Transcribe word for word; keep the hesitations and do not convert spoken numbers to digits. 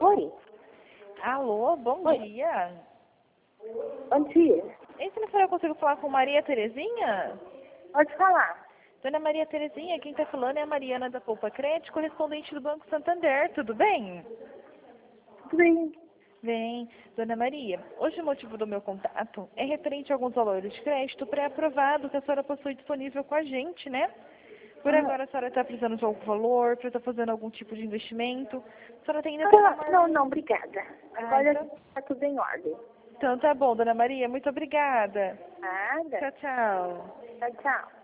Oi? Alô, bom Oi. dia. Bom dia. Esse telefone eu consigo falar com Maria Terezinha? Pode falar. Dona Maria Terezinha, quem está falando é a Mariana da Poupa Crédito, correspondente do Banco Santander, tudo bem? Tudo bem? Bem, Dona Maria, hoje o motivo do meu contato é referente a alguns valores de crédito pré-aprovado que a senhora possui disponível com a gente, né? Por Ah, agora a senhora está precisando de algum valor, para estar fazendo algum tipo de investimento. A senhora tem ainda ah, não, não, obrigada. Ah, Agora então... está tudo em ordem. Então tá bom, Dona Maria, muito obrigada. Nada. Tchau, tchau. Tchau, tchau.